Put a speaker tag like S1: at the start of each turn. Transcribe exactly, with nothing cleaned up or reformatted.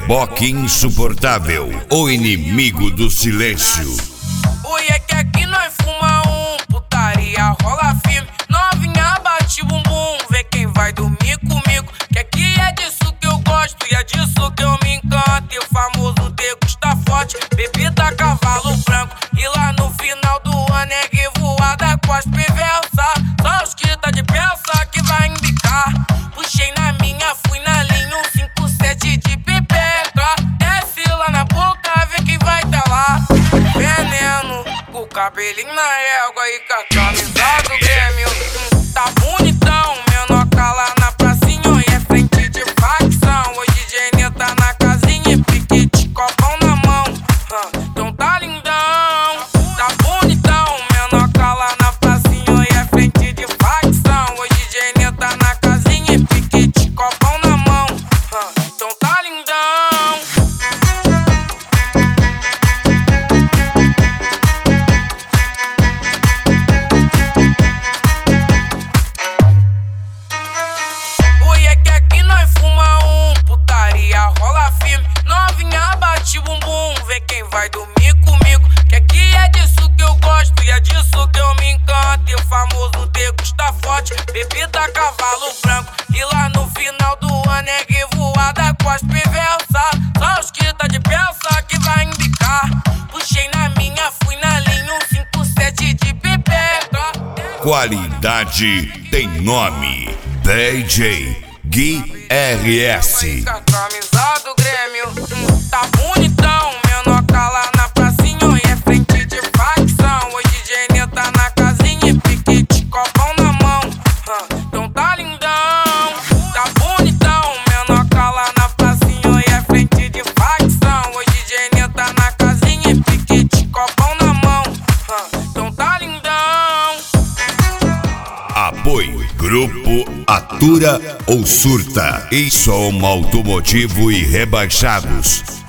S1: Reboque insuportável, o inimigo do silêncio.
S2: Oi, é que aqui nós fuma um, putaria rola firme. Novinha bate bumbum, vê quem vai dormir comigo. Que aqui é disso que eu gosto e é disso que eu me encanto. E o famoso degusta forte, bebida cavalo branco. E lá no final do ano é revoada com as perversa. Só os que tá de peça que vai embicar. Puxei na minha, fui na linha, um cinco sete de pipeca. Desce lá na boca, vê quem vai tá lá. Veneno, com o cabelinho na égua e com a camisa do Grêmio. Hum, tá bonitão, menoca lá na pracinha e é frente de facção. Hoje D J tá na casinha e piquete, copão na mão. Hum, então tá lindão, tá bonitão, menoca lá na pracinha e é frente de facção. Hoje D J tá na casinha e piquete, copão na mão. Hum, então tá lindão. Oi, é que aqui nós fuma um, putaria rola firme. Novinha bate bumbum, vê quem vai dormir comigo. Que aqui é disso que eu gosto e é disso que eu me encanto. E o famoso degusta forte, bebida cavalo branco. E lá no final do ano é revoada com as perversa. Só os que tá de peça que vai embicar. Puxei na minha, fui na linha, um cinco sete de pipeca.
S1: Qualidade tem nome. D J Gui R S.
S2: Com a camisa do Grêmio, hum, tá bonitão, menoca lá na pracinha e é frente de facção. Hoje D J tá na casinha e piquete, copão na mão. Hum, então tá lindão, tá bonitão, menoca lá na pracinha e é frente de facção. Hoje D J tá na casinha e piquete, copão na mão. Hum, então tá lindão.
S1: Apoio Grupo Atura ou Surta e Som Automotivo e Rebaixados.